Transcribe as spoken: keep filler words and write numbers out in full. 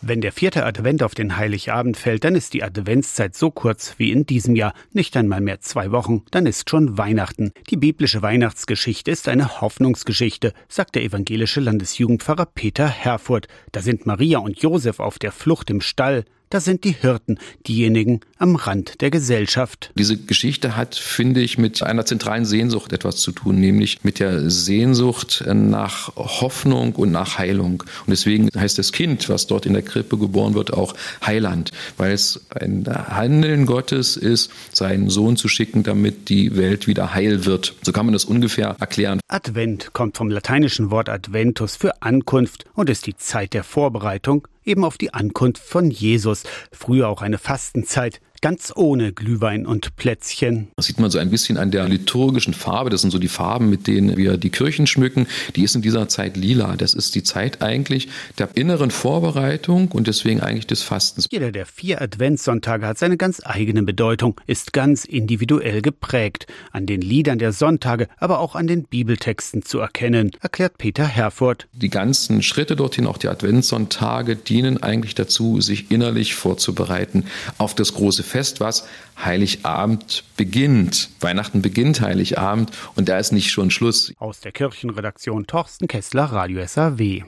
Wenn der vierte Advent auf den Heiligabend fällt, dann ist die Adventszeit so kurz wie in diesem Jahr. Nicht einmal mehr zwei Wochen, dann ist schon Weihnachten. Die biblische Weihnachtsgeschichte ist eine Hoffnungsgeschichte, sagt der evangelische Landesjugendpfarrer Peter Herfurth. Da sind Maria und Josef auf der Flucht im Stall. Da sind die Hirten, diejenigen am Rand der Gesellschaft. Diese Geschichte hat, finde ich, mit einer zentralen Sehnsucht etwas zu tun, nämlich mit der Sehnsucht nach Hoffnung und nach Heilung. Und deswegen heißt das Kind, was dort in der Krippe geboren wird, auch Heiland, weil es ein Handeln Gottes ist, seinen Sohn zu schicken, damit die Welt wieder heil wird. So kann man das ungefähr erklären. Advent kommt vom lateinischen Wort Adventus für Ankunft und ist die Zeit der Vorbereitung eben auf die Ankunft von Jesus. Früher auch eine Fastenzeit, ganz ohne Glühwein und Plätzchen. Das sieht man so ein bisschen an der liturgischen Farbe. Das sind so die Farben, mit denen wir die Kirchen schmücken. Die ist in dieser Zeit lila. Das ist die Zeit eigentlich der inneren Vorbereitung und deswegen eigentlich des Fastens. Jeder der vier Adventssonntage hat seine ganz eigene Bedeutung, ist ganz individuell geprägt. An den Liedern der Sonntage, aber auch an den Bibeltexten zu erkennen, erklärt Peter Herfurth. Die ganzen Schritte dorthin, auch die Adventssonntage, dienen eigentlich dazu, sich innerlich vorzubereiten auf das große Fest, was Heiligabend beginnt. Weihnachten beginnt Heiligabend und da ist nicht schon Schluss. Aus der Kirchenredaktion Torsten Kessler, Radio S A W.